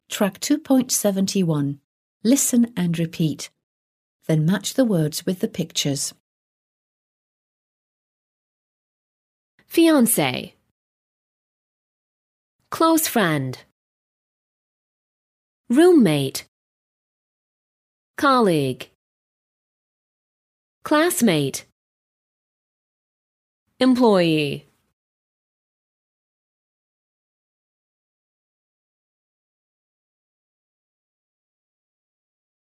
Track 2.71. Listen and repeat. Then match the words with the pictures. Fiancé, close friend, roommate, colleague, classmate, employee.